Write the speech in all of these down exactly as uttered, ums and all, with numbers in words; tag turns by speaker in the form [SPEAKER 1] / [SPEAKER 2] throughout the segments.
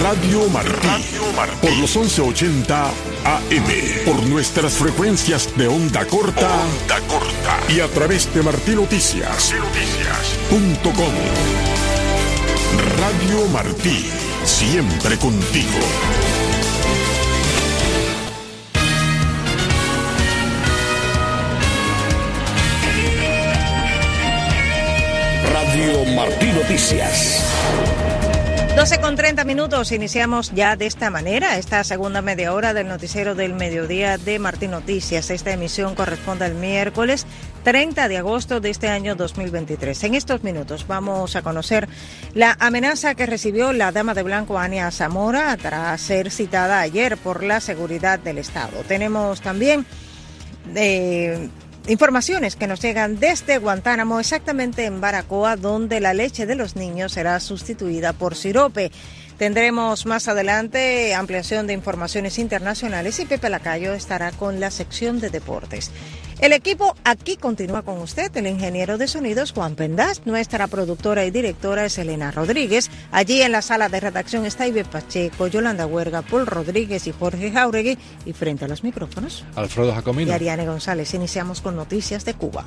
[SPEAKER 1] Radio Martí, Radio Martí, por los once ochenta A M, por nuestras frecuencias de onda corta, onda corta y a través de martí noticias punto com. Radio Martí, siempre contigo. Radio Martí Noticias.
[SPEAKER 2] doce con treinta minutos, iniciamos ya de esta manera esta segunda media hora del noticiero del mediodía de Martí Noticias. Esta emisión corresponde al miércoles treinta de agosto de este año dos mil veintitrés. En estos minutos vamos a conocer la amenaza que recibió la dama de blanco Ania Zamora tras ser citada ayer por la seguridad del Estado. Tenemos también eh, informaciones que nos llegan desde Guantánamo, exactamente en Baracoa, donde la leche de los niños será sustituida por sirope. Tendremos más adelante ampliación de informaciones internacionales y Pepe Lacayo estará con la sección de deportes. El equipo aquí continúa con usted, el ingeniero de sonidos Juan Pendaz, nuestra productora y directora es Elena Rodríguez. Allí en la sala de redacción está Ibe Pacheco, Yolanda Huerga, Paul Rodríguez y Jorge Jauregui. Y frente a los micrófonos,
[SPEAKER 3] Alfredo Jacomino
[SPEAKER 2] y Ariane González. Iniciamos con noticias de Cuba.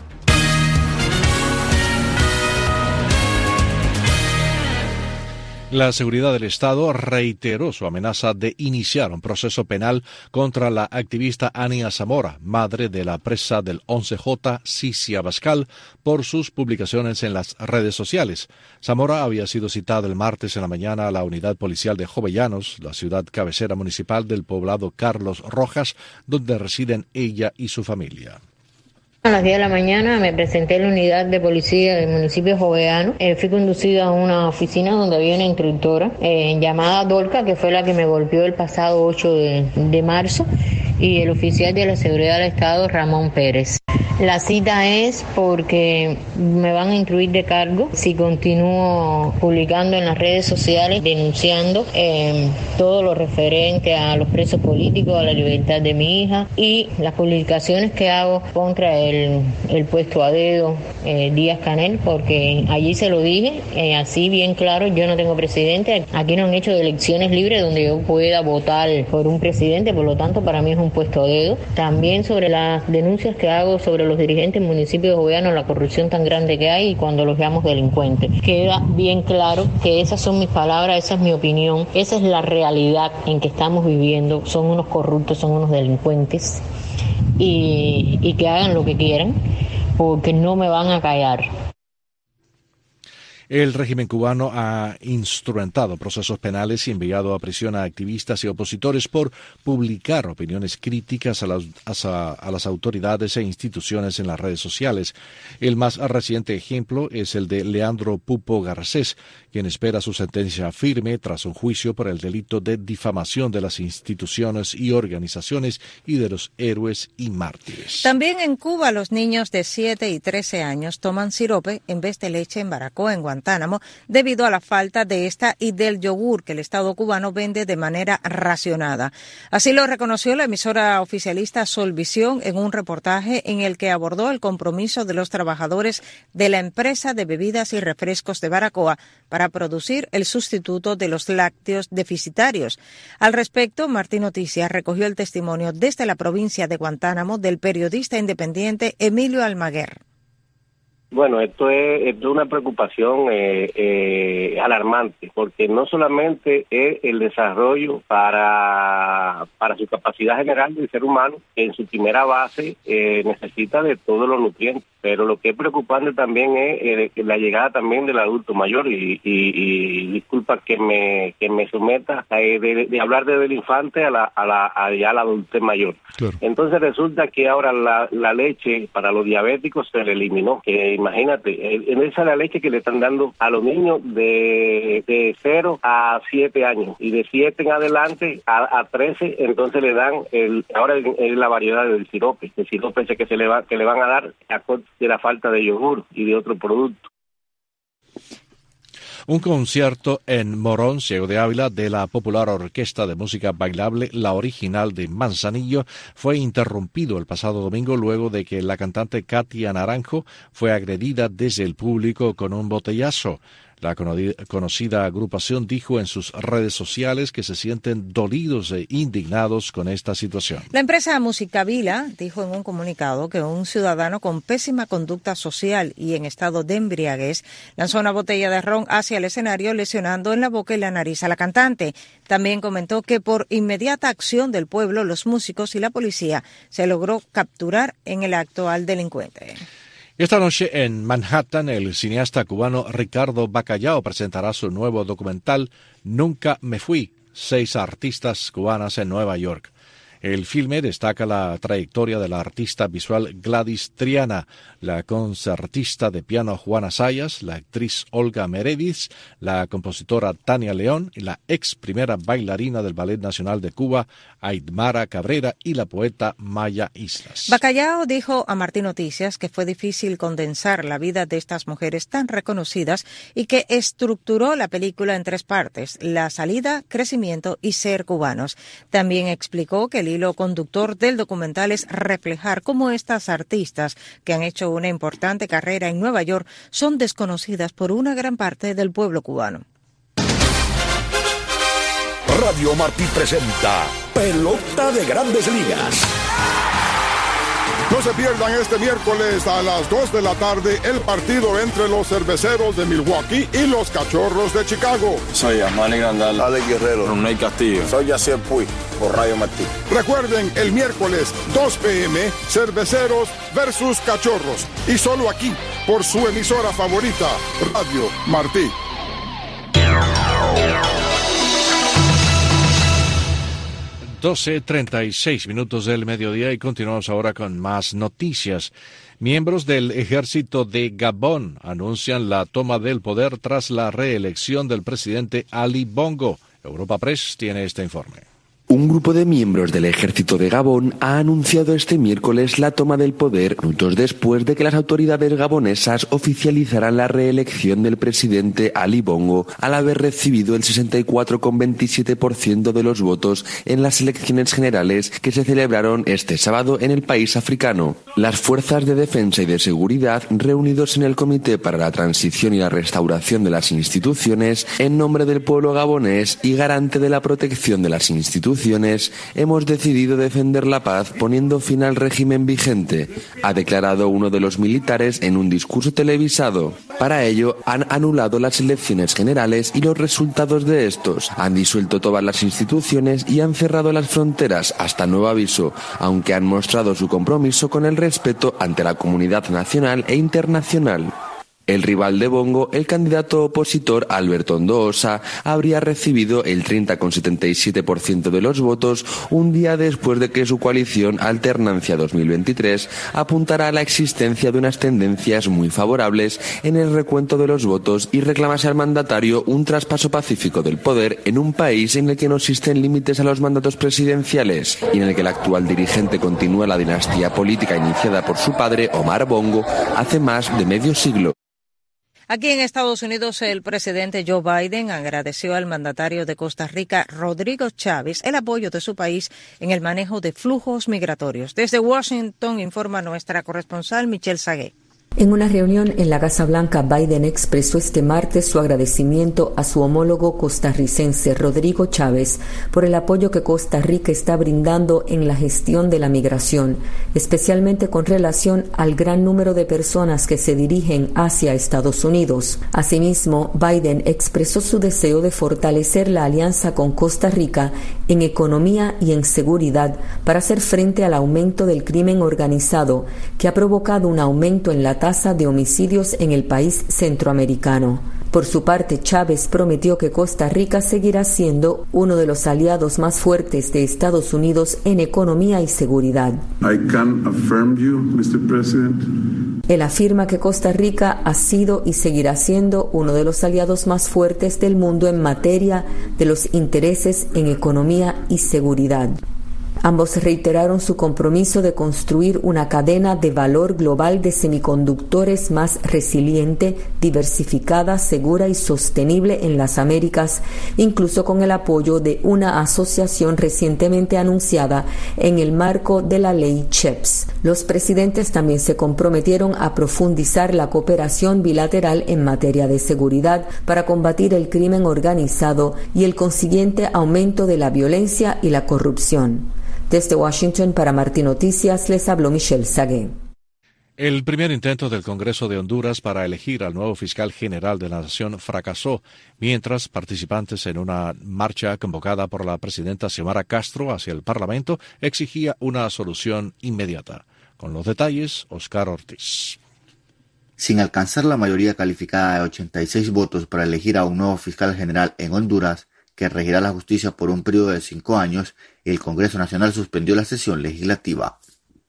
[SPEAKER 3] La seguridad del Estado reiteró su amenaza de iniciar un proceso penal contra la activista Ania Zamora, madre de la presa del once J, Cicia Bascal, por sus publicaciones en las redes sociales. Zamora había sido citada el martes en la mañana a la unidad policial de Jovellanos, la ciudad cabecera municipal del poblado Carlos Rojas, donde residen ella y su familia.
[SPEAKER 4] A las diez de la mañana me presenté en la unidad de policía del municipio de Jovellanos. Eh, fui conducida a una oficina donde había una instructora eh, llamada Dolca, que fue la que me golpeó el pasado ocho de marzo, y el oficial de la seguridad del Estado, Ramón Pérez. La cita es porque me van a instruir de cargo si continúo publicando en las redes sociales, denunciando eh, todo lo referente a los presos políticos, a la libertad de mi hija y las publicaciones que hago contra el, el puesto a dedo eh, Díaz Canel, porque allí se lo dije, eh, así bien claro, yo no tengo presidente, aquí no han hecho elecciones libres donde yo pueda votar por un presidente, por lo tanto para mí es un puesto a dedo. También sobre las denuncias que hago sobre los dirigentes del municipio de Jovellanos, la corrupción tan grande que hay y cuando los llamamos delincuentes. Queda bien claro que esas son mis palabras, esa es mi opinión, esa es la realidad en que estamos viviendo. Son unos corruptos, son unos delincuentes y, y que hagan lo que quieran porque no me van a callar.
[SPEAKER 3] El régimen cubano ha instrumentado procesos penales y enviado a prisión a activistas y opositores por publicar opiniones críticas a las, a, a las autoridades e instituciones en las redes sociales. El más reciente ejemplo es el de Leandro Pupo Garcés, quien espera su sentencia firme tras un juicio por el delito de difamación de las instituciones y organizaciones y de los héroes y mártires.
[SPEAKER 2] También en Cuba los niños de siete y trece años toman sirope en vez de leche en Baracoa, en Guantánamo. Guantánamo, debido a la falta de esta y del yogur que el Estado cubano vende de manera racionada. Así lo reconoció la emisora oficialista Solvisión en un reportaje en el que abordó el compromiso de los trabajadores de la empresa de bebidas y refrescos de Baracoa para producir el sustituto de los lácteos deficitarios. Al respecto, Martí Noticias recogió el testimonio desde la provincia de Guantánamo del periodista independiente Emilio Almaguer.
[SPEAKER 5] Bueno, esto es, esto es una preocupación eh, eh, alarmante, porque no solamente es el desarrollo para, para su capacidad general del ser humano, que en su primera base eh, necesita de todos los nutrientes, pero lo que es preocupante también es eh, la llegada también del adulto mayor, y, y, y disculpa que me que me someta a, de, de hablar desde el infante a la a la a ya la adultez mayor. Claro. Entonces resulta que ahora la, la leche para los diabéticos se le eliminó, que imagínate, en esa es la leche que le están dando a los niños de, de cero a siete años, y de siete en adelante a, a trece, entonces le dan, el ahora es la variedad del sirope, el sirope ese que se le va que le van a dar a de la falta de yogur y de otro producto.
[SPEAKER 3] Un concierto en Morón, Ciego de Ávila, de la popular orquesta de música bailable La Original de Manzanillo, fue interrumpido el pasado domingo luego de que la cantante Katia Naranjo fue agredida desde el público con un botellazo. La conocida agrupación dijo en sus redes sociales que se sienten dolidos e indignados con esta situación.
[SPEAKER 2] La empresa Musicavila dijo en un comunicado que un ciudadano con pésima conducta social y en estado de embriaguez lanzó una botella de ron hacia el escenario, lesionando en la boca y la nariz a la cantante. También comentó que por inmediata acción del pueblo, los músicos y la policía se logró capturar en el acto al delincuente.
[SPEAKER 3] Esta noche en Manhattan, el cineasta cubano Ricardo Bacallao presentará su nuevo documental Nunca me fui, seis artistas cubanas en Nueva York. El filme destaca la trayectoria de la artista visual Gladys Triana, la concertista de piano Juana Sayas, la actriz Olga Meredith, la compositora Tania León, la ex primera bailarina del Ballet Nacional de Cuba, Aidmara Cabrera, y la poeta Maya Islas.
[SPEAKER 2] Bacallao dijo a Martín Noticias que fue difícil condensar la vida de estas mujeres tan reconocidas y que estructuró la película en tres partes: la salida, crecimiento y ser cubanos. También explicó que el hilo conductor del documental es reflejar cómo estas artistas, que han hecho una importante carrera en Nueva York, son desconocidas por una gran parte del pueblo cubano.
[SPEAKER 1] Radio Martí presenta Pelota de Grandes Ligas.
[SPEAKER 6] No se pierdan este miércoles a las dos de la tarde el partido entre los Cerveceros de Milwaukee y los Cachorros de Chicago.
[SPEAKER 7] Soy Amani Grandal, Alex Guerrero, Roney Castillo.
[SPEAKER 8] Soy Yacier Puig, por Radio Martí.
[SPEAKER 6] Recuerden, el miércoles dos pe eme, Cerveceros versus Cachorros. Y solo aquí, por su emisora favorita, Radio Martí.
[SPEAKER 3] doce treinta y seis minutos del mediodía y continuamos ahora con más noticias. Miembros del ejército de Gabón anuncian la toma del poder tras la reelección del presidente Ali Bongo. Europa Press tiene este informe.
[SPEAKER 9] Un grupo de miembros del ejército de Gabón ha anunciado este miércoles la toma del poder minutos después de que las autoridades gabonesas oficializaran la reelección del presidente Ali Bongo al haber recibido el sesenta y cuatro coma veintisiete por ciento de los votos en las elecciones generales que se celebraron este sábado en el país africano. Las fuerzas de defensa y de seguridad, reunidos en el Comité para la Transición y la Restauración de las Instituciones, en nombre del pueblo gabonés y garante de la protección de las instituciones, hemos decidido defender la paz poniendo fin al régimen vigente, ha declarado uno de los militares en un discurso televisado. Para ello, han anulado las elecciones generales y los resultados de estos, han disuelto todas las instituciones y han cerrado las fronteras hasta nuevo aviso, aunque han mostrado su compromiso con el respeto ante la comunidad nacional e internacional. El rival de Bongo, el candidato opositor Alberto Ondoosa, habría recibido el treinta coma setenta y siete por ciento de los votos un día después de que su coalición Alternancia dos mil veintitrés apuntara a la existencia de unas tendencias muy favorables en el recuento de los votos y reclamase al mandatario un traspaso pacífico del poder en un país en el que no existen límites a los mandatos presidenciales y en el que el actual dirigente continúa la dinastía política iniciada por su padre, Omar Bongo, hace más de medio siglo.
[SPEAKER 2] Aquí en Estados Unidos, el presidente Joe Biden agradeció al mandatario de Costa Rica, Rodrigo Chávez, el apoyo de su país en el manejo de flujos migratorios. Desde Washington informa nuestra corresponsal Michelle Sagué.
[SPEAKER 10] En una reunión en la Casa Blanca, Biden expresó este martes su agradecimiento a su homólogo costarricense Rodrigo Chávez por el apoyo que Costa Rica está brindando en la gestión de la migración, especialmente con relación al gran número de personas que se dirigen hacia Estados Unidos. Asimismo, Biden expresó su deseo de fortalecer la alianza con Costa Rica en economía y en seguridad para hacer frente al aumento del crimen organizado, que ha provocado un aumento en la tasa de homicidios en el país centroamericano. Por su parte, Chávez prometió que Costa Rica seguirá siendo uno de los aliados más fuertes de Estados Unidos en economía y seguridad.
[SPEAKER 11] I can affirm you, mister President.
[SPEAKER 10] Él afirma que Costa Rica ha sido y seguirá siendo uno de los aliados más fuertes del mundo en materia de los intereses en economía y seguridad. Ambos reiteraron su compromiso de construir una cadena de valor global de semiconductores más resiliente, diversificada, segura y sostenible en las Américas, incluso con el apoyo de una asociación recientemente anunciada en el marco de la ley CHIPS. Los presidentes también se comprometieron a profundizar la cooperación bilateral en materia de seguridad para combatir el crimen organizado y el consiguiente aumento de la violencia y la corrupción. Desde Washington para Martín Noticias les habló Michelle Sagué.
[SPEAKER 3] El primer intento del Congreso de Honduras para elegir al nuevo fiscal general de la nación fracasó, mientras participantes en una marcha convocada por la presidenta Xiomara Castro hacia el Parlamento exigía una solución inmediata. Con los detalles, Oscar Ortiz.
[SPEAKER 12] Sin alcanzar la mayoría calificada de ochenta y seis votos para elegir a un nuevo fiscal general en Honduras, que regirá la justicia por un periodo de cinco años, el Congreso Nacional suspendió la sesión legislativa.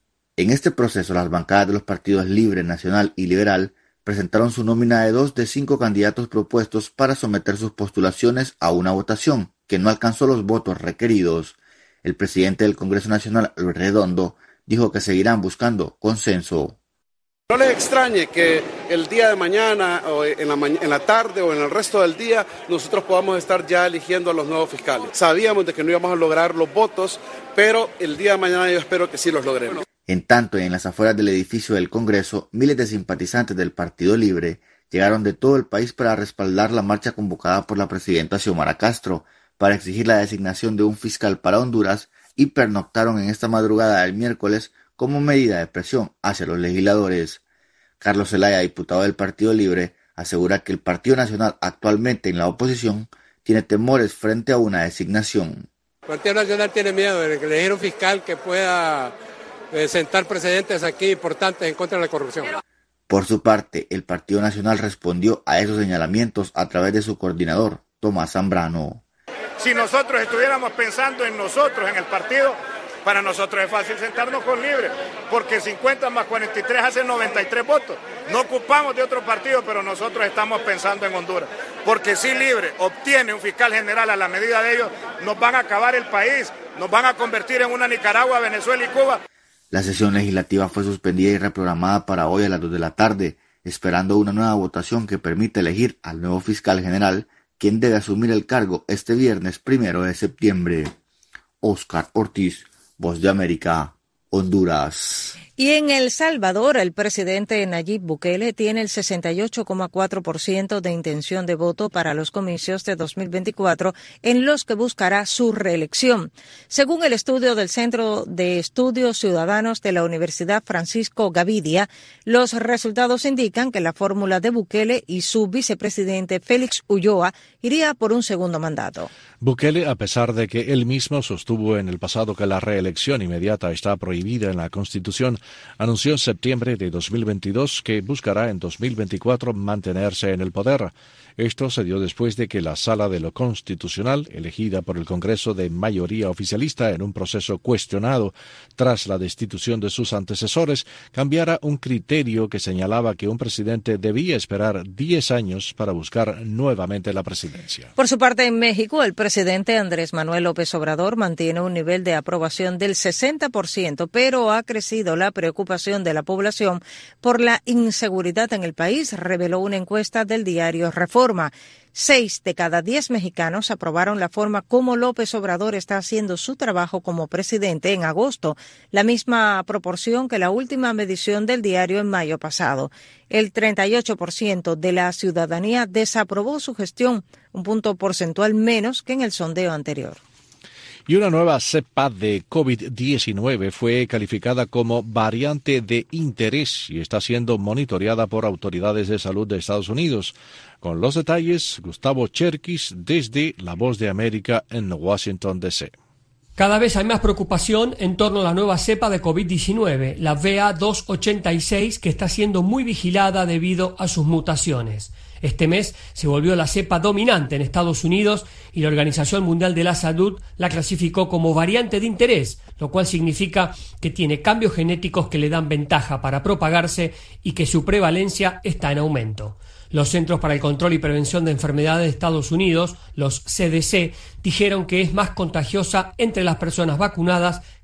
[SPEAKER 12] En este proceso, las bancadas de los partidos Libre, Nacional y Liberal presentaron su nómina de dos de cinco candidatos propuestos para someter sus postulaciones a una votación, que no alcanzó los votos requeridos. El presidente del Congreso Nacional, Luis Redondo, dijo que seguirán buscando consenso.
[SPEAKER 13] No les extrañe que el día de mañana o en la, ma- en la tarde o en el resto del día nosotros podamos estar ya eligiendo a los nuevos fiscales. Sabíamos de que no íbamos a lograr los votos, pero el día de mañana yo espero que sí los logremos.
[SPEAKER 12] En tanto, en las afueras del edificio del Congreso, miles de simpatizantes del Partido Libre llegaron de todo el país para respaldar la marcha convocada por la presidenta Xiomara Castro para exigir la designación de un fiscal para Honduras y pernoctaron en esta madrugada del miércoles como medida de presión hacia los legisladores. Carlos Zelaya, diputado del Partido Libre, asegura que el Partido Nacional, actualmente en la oposición, tiene temores frente a una designación.
[SPEAKER 14] El Partido Nacional tiene miedo de elegir un fiscal que pueda eh, sentar precedentes aquí importantes en contra de la corrupción.
[SPEAKER 12] Por su parte, el Partido Nacional respondió a esos señalamientos a través de su coordinador, Tomás Zambrano.
[SPEAKER 15] Si nosotros estuviéramos pensando en nosotros, en el partido, para nosotros es fácil sentarnos con Libre, porque cincuenta más cuarenta y tres hacen noventa y tres votos. No ocupamos de otro partido, pero nosotros estamos pensando en Honduras. Porque si Libre obtiene un fiscal general a la medida de ellos, nos van a acabar el país, nos van a convertir en una Nicaragua, Venezuela y Cuba.
[SPEAKER 12] La sesión legislativa fue suspendida y reprogramada para hoy a las dos de la tarde, esperando una nueva votación que permita elegir al nuevo fiscal general, quien debe asumir el cargo este viernes primero de septiembre. Oscar Ortiz, Voz de América, Honduras.
[SPEAKER 2] Y en El Salvador, el presidente Nayib Bukele tiene el sesenta y ocho coma cuatro por ciento de intención de voto para los comicios de dos mil veinticuatro, en los que buscará su reelección. Según el estudio del Centro de Estudios Ciudadanos de la Universidad Francisco Gavidia, los resultados indican que la fórmula de Bukele y su vicepresidente Félix Ulloa iría por un segundo mandato.
[SPEAKER 3] Bukele, a pesar de que él mismo sostuvo en el pasado que la reelección inmediata está prohibida en la Constitución, anunció en septiembre de dos mil veintidós que buscará en dos mil veinticuatro mantenerse en el poder. Esto se dio después de que la Sala de lo Constitucional, elegida por el Congreso de mayoría oficialista en un proceso cuestionado tras la destitución de sus antecesores, cambiara un criterio que señalaba que un presidente debía esperar diez años para buscar nuevamente la presidencia.
[SPEAKER 2] Por su parte, en México, el presidente Andrés Manuel López Obrador mantiene un nivel de aprobación del sesenta por ciento, pero ha crecido la preocupación de la población por la inseguridad en el país, reveló una encuesta del diario Reforma. Seis de cada diez mexicanos aprobaron la forma como López Obrador está haciendo su trabajo como presidente en agosto, la misma proporción que la última medición del diario en mayo pasado. El treinta y ocho por ciento de la ciudadanía desaprobó su gestión, un punto porcentual menos que en el sondeo anterior.
[SPEAKER 3] Y una nueva cepa de COVID diecinueve fue calificada como variante de interés y está siendo monitoreada por autoridades de salud de Estados Unidos. Con los detalles, Gustavo Cherkis desde La Voz de América en Washington, D C
[SPEAKER 16] Cada vez hay más preocupación en torno a la nueva cepa de COVID diecinueve, la B A doscientos ochenta y seis, que está siendo muy vigilada debido a sus mutaciones. Este mes se volvió la cepa dominante en Estados Unidos y la Organización Mundial de la Salud la clasificó como variante de interés, lo cual significa que tiene cambios genéticos que le dan ventaja para propagarse y que su prevalencia está en aumento. Los Centros para el Control y Prevención de Enfermedades de Estados Unidos, los C D C, dijeron que es más contagiosa entre las personas vacunadas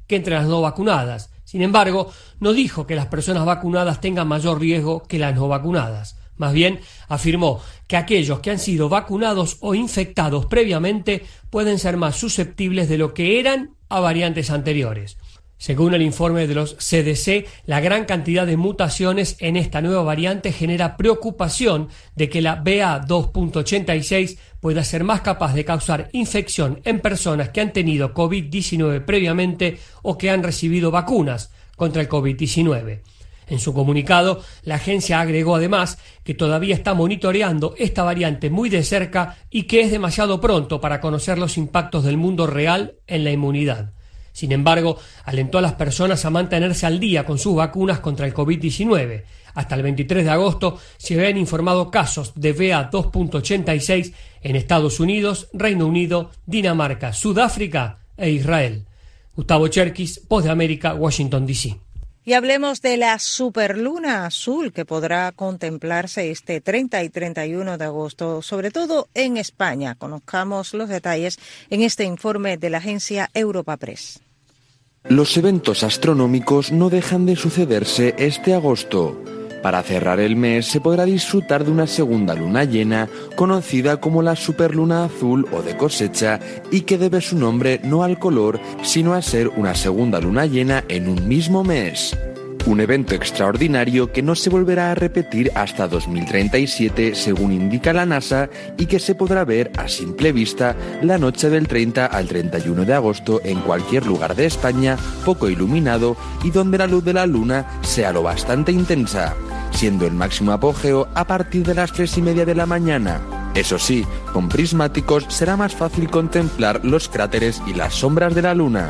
[SPEAKER 16] que entre las no vacunadas. Sin embargo, no dijo que las personas vacunadas tengan mayor riesgo que las no vacunadas. Más bien, afirmó que aquellos que han sido vacunados o infectados previamente pueden ser más susceptibles de lo que eran a variantes anteriores. Según el informe de los C D C, la gran cantidad de mutaciones en esta nueva variante genera preocupación de que la B A dos punto ochenta y seis pueda ser más capaz de causar infección en personas que han tenido COVID diecinueve previamente o que han recibido vacunas contra el COVID diecinueve. En su comunicado, la agencia agregó además que todavía está monitoreando esta variante muy de cerca y que es demasiado pronto para conocer los impactos del mundo real en la inmunidad. Sin embargo, alentó a las personas a mantenerse al día con sus vacunas contra el COVID diecinueve. Hasta el veintitrés de agosto se habían informado casos de B A dos punto ochenta y seis en Estados Unidos, Reino Unido, Dinamarca, Sudáfrica e Israel. Gustavo Cherkis, Voz de América, Washington, D C.
[SPEAKER 2] Y hablemos de la superluna azul que podrá contemplarse este treinta y treinta y uno de agosto, sobre todo en España. Conozcamos los detalles en este informe de la agencia Europa Press.
[SPEAKER 9] Los eventos astronómicos no dejan de sucederse este agosto. Para cerrar el mes se podrá disfrutar de una segunda luna llena, conocida como la superluna azul o de cosecha, y que debe su nombre no al color, sino a ser una segunda luna llena en un mismo mes. Un evento extraordinario que no se volverá a repetir hasta dos mil treinta y siete, según indica la NASA, y que se podrá ver a simple vista la noche del treinta al treinta y uno de agosto en cualquier lugar de España poco iluminado y donde la luz de la luna sea lo bastante intensa, siendo el máximo apogeo a partir de las tres y media de la mañana. Eso sí, con prismáticos será más fácil contemplar los cráteres y las sombras de la luna.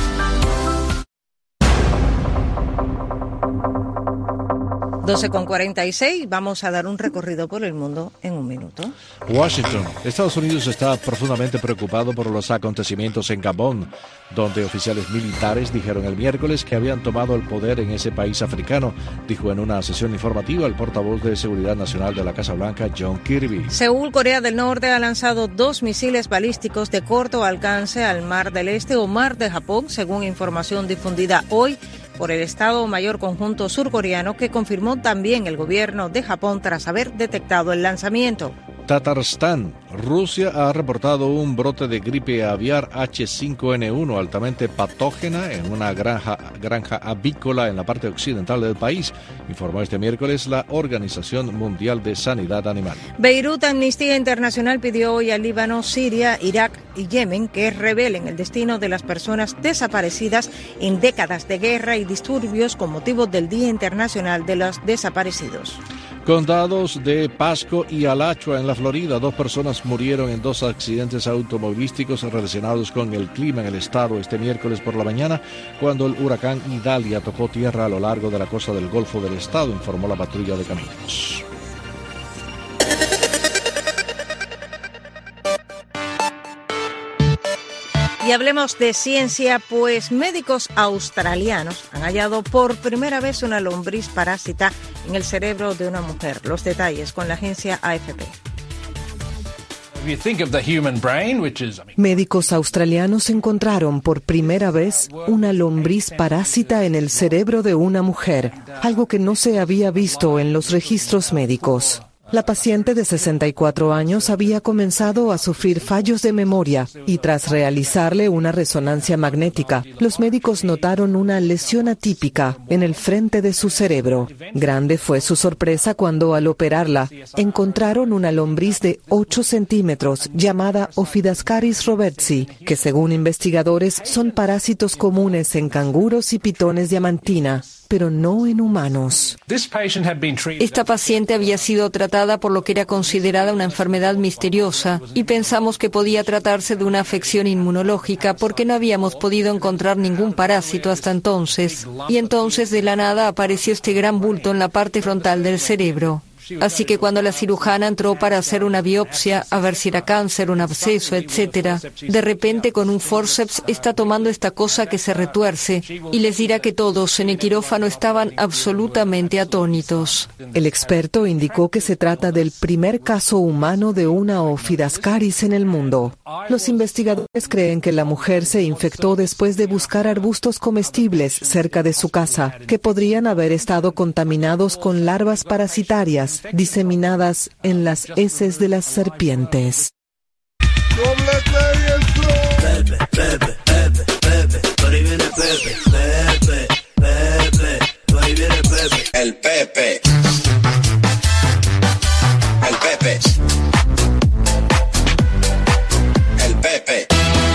[SPEAKER 2] doce con cuarenta y seis, vamos a dar un recorrido por el mundo en un minuto.
[SPEAKER 3] Washington. Estados Unidos está profundamente preocupado por los acontecimientos en Gabón, donde oficiales militares dijeron el miércoles que habían tomado el poder en ese país africano, dijo en una sesión informativa el portavoz de Seguridad Nacional de la Casa Blanca, John Kirby.
[SPEAKER 2] Seúl, Corea del Norte, ha lanzado dos misiles balísticos de corto alcance al Mar del Este o Mar de Japón, según información difundida hoy por el Estado Mayor Conjunto surcoreano, que confirmó también el gobierno de Japón tras haber detectado el lanzamiento.
[SPEAKER 3] Tatarstán. Rusia ha reportado un brote de gripe aviar H cinco N uno altamente patógena en una granja, granja avícola en la parte occidental del país, informó este miércoles la Organización Mundial de Sanidad Animal.
[SPEAKER 2] Beirut, Amnistía Internacional pidió hoy a Líbano, Siria, Irak y Yemen que revelen el destino de las personas desaparecidas en décadas de guerra y disturbios con motivo del Día Internacional de los Desaparecidos.
[SPEAKER 3] Condados de Pasco y Alachua en la Florida, dos personas murieron en dos accidentes automovilísticos relacionados con el clima en el estado este miércoles por la mañana, cuando el huracán Idalia tocó tierra a lo largo de la costa del Golfo del estado, informó la patrulla de caminos.
[SPEAKER 2] Y hablemos de ciencia, pues médicos australianos han hallado por primera vez una lombriz parásita en el cerebro de una mujer. Los detalles con la agencia A F P.
[SPEAKER 17] Médicos australianos encontraron por primera vez una lombriz parásita en el cerebro de una mujer, algo que no se había visto en los registros médicos. La paciente de sesenta y cuatro años había comenzado a sufrir fallos de memoria y tras realizarle una resonancia magnética, los médicos notaron una lesión atípica en el frente de su cerebro. Grande fue su sorpresa cuando al operarla encontraron una lombriz de ocho centímetros llamada Ophidascaris robertsi, que según investigadores son parásitos comunes en canguros y pitones diamantina, pero no en humanos.
[SPEAKER 18] Esta paciente había sido tratada por lo que era considerada una enfermedad misteriosa y pensamos que podía tratarse de una afección inmunológica porque no habíamos podido encontrar ningún parásito hasta entonces. Y entonces de la nada apareció este gran bulto en la parte frontal del cerebro. Así que cuando la cirujana entró para hacer una biopsia, a ver si era cáncer, un absceso, etcétera, de repente con un forceps está tomando esta cosa que se retuerce y les dirá que todos en el quirófano estaban absolutamente atónitos.
[SPEAKER 17] El experto indicó que se trata del primer caso humano de una Ophidascaris en el mundo. Los investigadores creen que la mujer se infectó después de buscar arbustos comestibles cerca de su casa, que podrían haber estado contaminados con larvas parasitarias diseminadas en las heces de las serpientes.
[SPEAKER 19] Pepe, Pepe, Pepe, Pepe, por ahí viene Pepe, Pepe, Pepe, por ahí viene Pepe. El Pepe. El Pepe. El Pepe.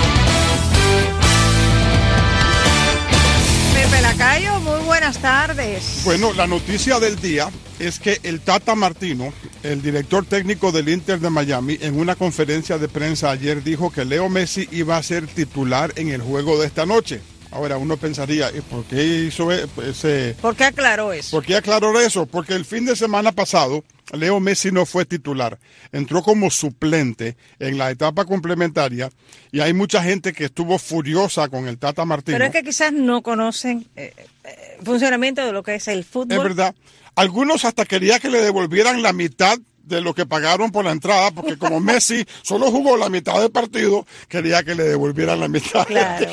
[SPEAKER 2] Pepe Lacayo, muy buenas tardes.
[SPEAKER 6] Bueno, la noticia del día es que el Tata Martino, el director técnico del Inter de Miami, en una conferencia de prensa ayer dijo que Leo Messi iba a ser titular en el juego de esta noche. Ahora uno pensaría, ¿y por qué hizo ese?
[SPEAKER 2] ¿Por qué aclaró eso?
[SPEAKER 6] ¿Por qué aclaró eso? Porque el fin de semana pasado Leo Messi no fue titular, entró como suplente en la etapa complementaria y hay mucha gente que estuvo furiosa con el Tata Martino.
[SPEAKER 2] Pero es que quizás no conocen eh, eh, funcionamiento de lo que es el fútbol.
[SPEAKER 6] Es verdad. Algunos hasta querían que le devolvieran la mitad de lo que pagaron por la entrada, porque como Messi solo jugó la mitad del partido, quería que le devolvieran la mitad.
[SPEAKER 2] Claro.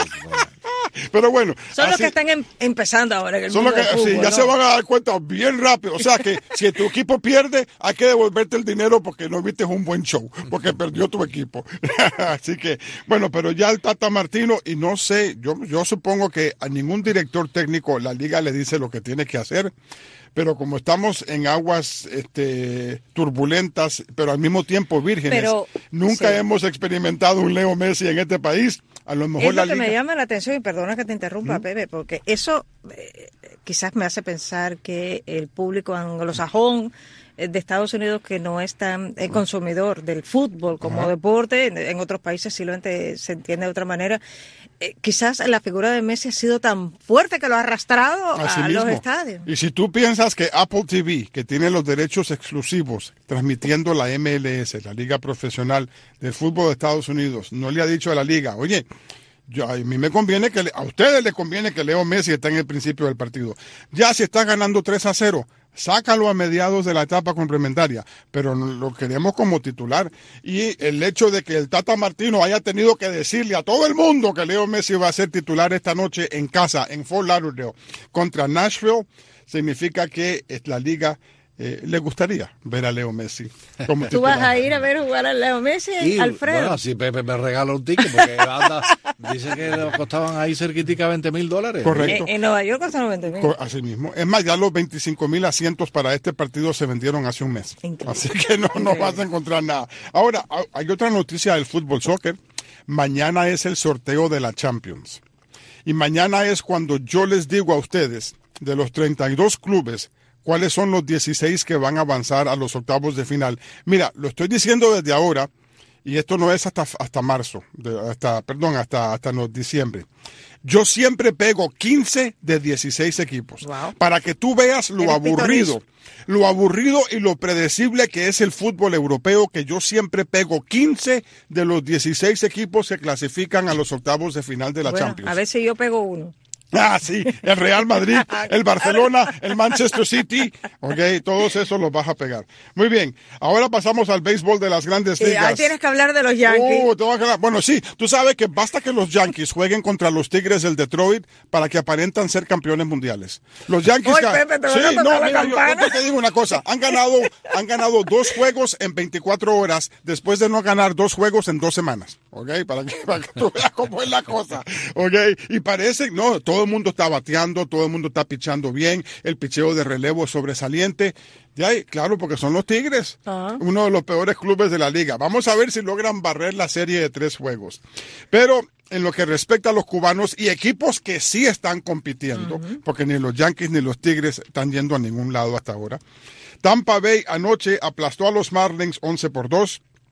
[SPEAKER 6] Pero bueno.
[SPEAKER 2] Son
[SPEAKER 6] así,
[SPEAKER 2] los que están em, empezando ahora en el
[SPEAKER 6] son
[SPEAKER 2] mundo
[SPEAKER 6] los que,
[SPEAKER 2] del fútbol,
[SPEAKER 6] sí, ya
[SPEAKER 2] ¿no?
[SPEAKER 6] se van a dar cuenta bien rápido. O sea que si tu equipo pierde, hay que devolverte el dinero porque no viste un buen show, porque perdió tu equipo. Así que, bueno, pero ya el Tata Martino, y no sé, yo, yo supongo que a ningún director técnico la liga le dice lo que tiene que hacer. Pero como estamos en aguas este, turbulentas, pero al mismo tiempo vírgenes, pero, nunca sí. hemos experimentado un Leo Messi en este país. A lo mejor
[SPEAKER 2] es
[SPEAKER 6] la
[SPEAKER 2] lo que
[SPEAKER 6] liga...
[SPEAKER 2] me llama la atención, y perdona que te interrumpa, ¿Mm? Pepe, porque eso eh, quizás me hace pensar que el público anglosajón eh, de Estados Unidos, que no es tan eh, consumidor del fútbol como Ajá. deporte, en, en otros países sí lo ente, se entiende de otra manera, eh, quizás la figura de Messi ha sido tan fuerte que lo ha arrastrado Así a mismo. los estadios.
[SPEAKER 6] Y si tú piensas que Apple T V, que tiene los derechos exclusivos transmitiendo la M L S, la Liga Profesional del Fútbol de Estados Unidos, no le ha dicho a la liga, oye, yo, a mí me conviene que, le, a ustedes les conviene que Leo Messi esté en el principio del partido. Ya si está ganando tres a cero, sácalo a mediados de la etapa complementaria, pero lo queremos como titular. Y el hecho de que el Tata Martino haya tenido que decirle a todo el mundo que Leo Messi va a ser titular esta noche en casa, en Fort Lauderdale, contra Nashville, significa que la liga eh, le gustaría ver a Leo Messi como titular.
[SPEAKER 2] ¿Tú vas a ir a ver jugar a Leo Messi, y, Alfredo?
[SPEAKER 3] Bueno, si Pepe me regala un ticket, porque anda, dice que le costaban ahí cerquitica veinte mil dólares.
[SPEAKER 6] Correcto.
[SPEAKER 2] En, en Nueva York costaron veinte mil.
[SPEAKER 6] Así mismo. Es más, ya los veinticinco mil asientos para este partido se vendieron hace un mes. Increíble. Así que no, no vas a encontrar nada. Ahora, hay otra noticia del fútbol soccer. Mañana es el sorteo de la Champions. Y mañana es cuando yo les digo a ustedes, de los treinta y dos clubes, cuáles son los dieciséis que van a avanzar a los octavos de final. Mira, lo estoy diciendo desde ahora, y esto no es hasta, hasta marzo, de, hasta, perdón, hasta, hasta no, diciembre. Yo siempre pego quince de dieciséis equipos, wow. para que tú veas lo Eres aburrido, pitonizo. lo aburrido y lo predecible que es el fútbol europeo, que yo siempre pego quince de los dieciséis equipos que clasifican a los octavos de final de la
[SPEAKER 2] bueno,
[SPEAKER 6] Champions.
[SPEAKER 2] A ver si yo pego uno.
[SPEAKER 6] Ah, sí, el Real Madrid, el Barcelona, el Manchester City, ok, todos esos los vas a pegar. Muy bien, ahora pasamos al béisbol de las Grandes Ligas.
[SPEAKER 2] Y ahí tienes que hablar de los Yankees.
[SPEAKER 6] Uh, te voy a hablar. Bueno, sí, tú sabes que basta que los Yankees jueguen contra los Tigres del Detroit para que aparentan ser campeones mundiales. Los Yankees...
[SPEAKER 2] Oye, Pepe, te
[SPEAKER 6] sí,
[SPEAKER 2] voy a
[SPEAKER 6] no,
[SPEAKER 2] la
[SPEAKER 6] mira, yo, yo te digo una cosa, han ganado, han ganado dos juegos en veinticuatro horas después de no ganar dos juegos en dos semanas, ok, para que, para que tú veas cómo es la cosa, ok, y parece, no, todo el mundo está bateando, todo el mundo está pichando bien, el picheo de relevo es sobresaliente. De ahí, claro, porque son los Tigres, uh-huh. uno de los peores clubes de la liga. Vamos a ver si logran barrer la serie de tres juegos. Pero en lo que respecta a los cubanos y equipos que sí están compitiendo, uh-huh. porque ni los Yankees ni los Tigres están yendo a ningún lado hasta ahora. Tampa Bay anoche aplastó a los Marlins once por dos.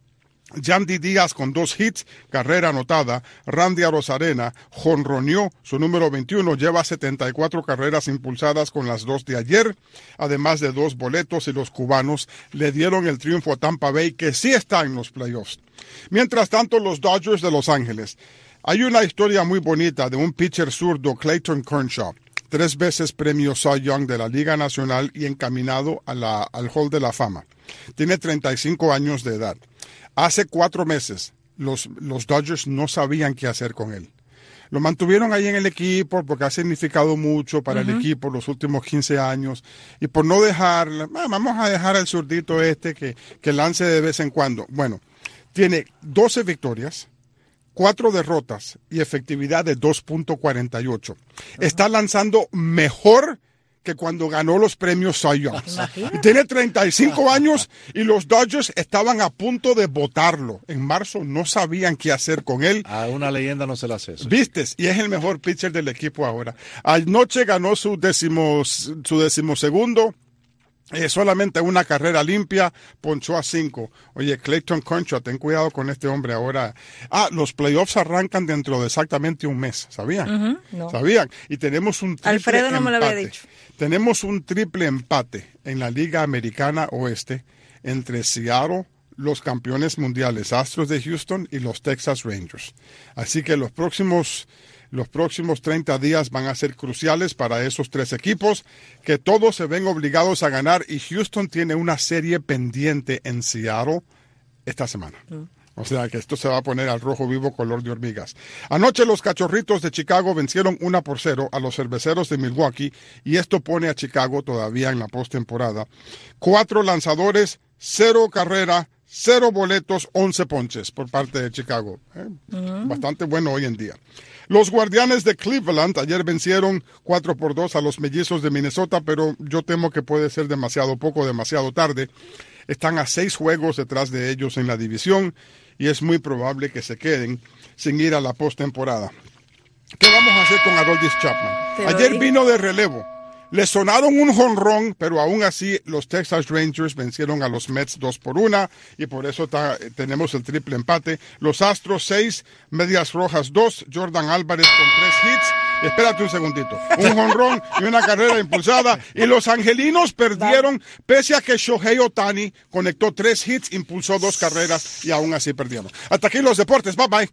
[SPEAKER 6] Yandy Díaz con dos hits, carrera anotada. Randy Arozarena jonroneó su número veintiuno, lleva setenta y cuatro carreras impulsadas con las dos de ayer, además de dos boletos, y los cubanos le dieron el triunfo a Tampa Bay, que sí está en los playoffs. Mientras tanto, los Dodgers de Los Ángeles. Hay una historia muy bonita de un pitcher zurdo, Clayton Kershaw, tres veces premio Cy Young de la Liga Nacional y encaminado a la, al Hall de la Fama. Tiene treinta y cinco años de edad. Hace cuatro meses los, los Dodgers no sabían qué hacer con él. Lo mantuvieron ahí en el equipo porque ha significado mucho para uh-huh. el equipo los últimos quince años. Y por no dejar, ah, vamos a dejar al zurdito este que, que lance de vez en cuando. Bueno, tiene doce victorias, cuatro derrotas y efectividad de dos punto cuarenta y ocho. Uh-huh. Está lanzando mejor que cuando ganó los premios Cy Young. Tiene treinta y cinco años y los Dodgers estaban a punto de votarlo. En marzo no sabían qué hacer con él.
[SPEAKER 3] A una leyenda no se la hace eso.
[SPEAKER 6] Vistes, y es el mejor pitcher del equipo ahora. Anoche ganó su décimo, su decimosegundo. Eh, solamente una carrera limpia, ponchó a cinco. Oye, Clayton Kershaw, ten cuidado con este hombre ahora. Ah, los playoffs arrancan dentro de exactamente un mes, ¿sabían? Uh-huh, no. ¿Sabían? Y tenemos un triple
[SPEAKER 2] Alfredo no
[SPEAKER 6] empate.
[SPEAKER 2] me lo había dicho.
[SPEAKER 6] Tenemos un triple empate en la Liga Americana Oeste entre Seattle, los campeones mundiales Astros de Houston, y los Texas Rangers. Así que los próximos... Los próximos treinta días van a ser cruciales para esos tres equipos, que todos se ven obligados a ganar, y Houston tiene una serie pendiente en Seattle esta semana. Mm. O sea que esto se va a poner al rojo vivo color de hormigas. Anoche los Cachorritos de Chicago vencieron una por cero a los Cerveceros de Milwaukee, y esto pone a Chicago todavía en la postemporada. Cuatro lanzadores, cero carrera, cero boletos, once ponches por parte de Chicago. ¿Eh? Mm. Bastante bueno hoy en día. Los Guardianes de Cleveland ayer vencieron cuatro por dos a los Mellizos de Minnesota, pero yo temo que puede ser demasiado poco, demasiado tarde. Están a seis juegos detrás de ellos en la división y es muy probable que se queden sin ir a la postemporada. ¿Qué vamos a hacer con Aroldis Chapman? Ayer vino de relevo. Le sonaron un jonrón, pero aún así los Texas Rangers vencieron a los Mets dos por una, y por eso ta, tenemos el triple empate. Los Astros seis, Medias Rojas dos, Jordan Álvarez con tres hits. Espérate un segundito. Un jonrón y una carrera impulsada. Y los Angelinos perdieron, pese a que Shohei Ohtani conectó tres hits, impulsó dos carreras y aún así perdieron. Hasta aquí los deportes. Bye bye.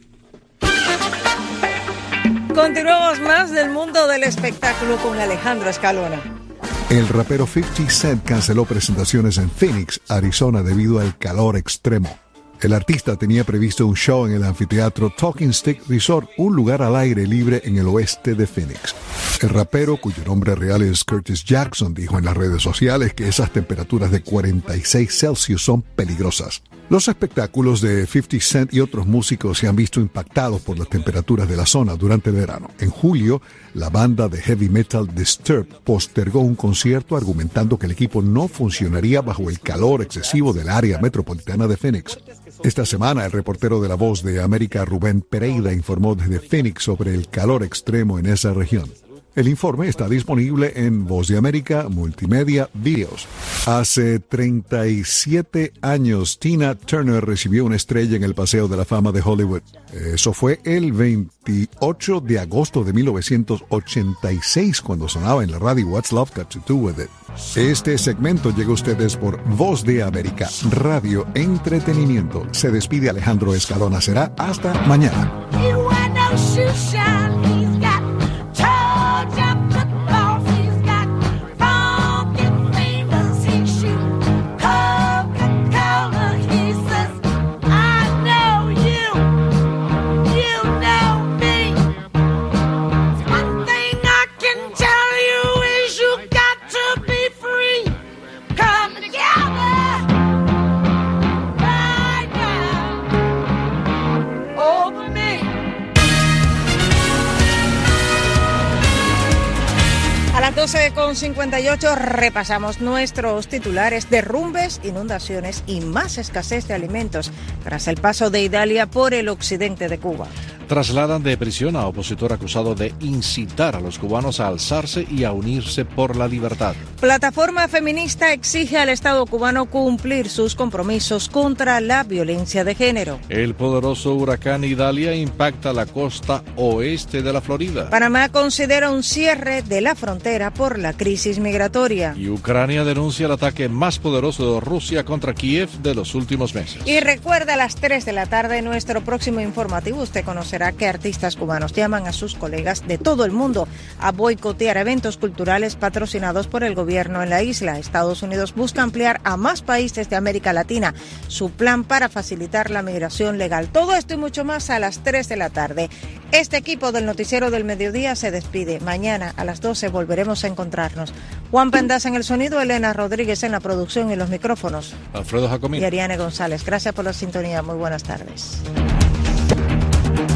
[SPEAKER 2] Continuamos más del mundo del espectáculo con Alejandro Escalona.
[SPEAKER 20] El rapero fifty Cent canceló presentaciones en Phoenix, Arizona, debido al calor extremo. El artista tenía previsto un show en el anfiteatro Talking Stick Resort, un lugar al aire libre en el oeste de Phoenix. El rapero, cuyo nombre real es Curtis Jackson, dijo en las redes sociales que esas temperaturas de cuarenta y seis Celsius son peligrosas. Los espectáculos de fifty Cent y otros músicos se han visto impactados por las temperaturas de la zona durante el verano. En julio, la banda de heavy metal Disturbed postergó un concierto argumentando que el equipo no funcionaría bajo el calor excesivo del área metropolitana de Phoenix. Esta semana, el reportero de La Voz de América, Rubén Pereira, informó desde Phoenix sobre el calor extremo en esa región. El informe está disponible en Voz de América Multimedia Videos. Hace treinta y siete años, Tina Turner recibió una estrella en el Paseo de la Fama de Hollywood. Eso fue el veintiocho de agosto de mil novecientos ochenta y seis, cuando sonaba en la radio What's Love Got to Do With It. Este segmento llega a ustedes por Voz de América, Radio Entretenimiento. Se despide Alejandro Escalona. Será hasta mañana.
[SPEAKER 2] doce con cincuenta y ocho repasamos nuestros titulares: derrumbes, inundaciones y más escasez de alimentos tras el paso de Idalia por el occidente de Cuba.
[SPEAKER 3] Trasladan de prisión a opositor acusado de incitar a los cubanos a alzarse y a unirse por la libertad.
[SPEAKER 2] Plataforma feminista exige al Estado cubano cumplir sus compromisos contra la violencia de género.
[SPEAKER 3] El poderoso huracán Idalia impacta la costa oeste de la Florida.
[SPEAKER 2] Panamá considera un cierre de la frontera por la crisis migratoria.
[SPEAKER 3] Y Ucrania denuncia el ataque más poderoso de Rusia contra Kiev de los últimos meses.
[SPEAKER 2] Y recuerda, a las tres de la tarde, nuestro próximo informativo, usted conocerá que artistas cubanos llaman a sus colegas de todo el mundo a boicotear eventos culturales patrocinados por el gobierno en la isla. Estados Unidos busca ampliar a más países de América Latina su plan para facilitar la migración legal. Todo esto y mucho más a las tres de la tarde. Este equipo del Noticiero del Mediodía se despide. Mañana a las doce volveremos a encontrarnos. Juan Pendas en el sonido, Elena Rodríguez en la producción y los micrófonos.
[SPEAKER 3] Alfredo Jacomín.
[SPEAKER 2] Y Ariane González. Gracias por la sintonía. Muy buenas tardes.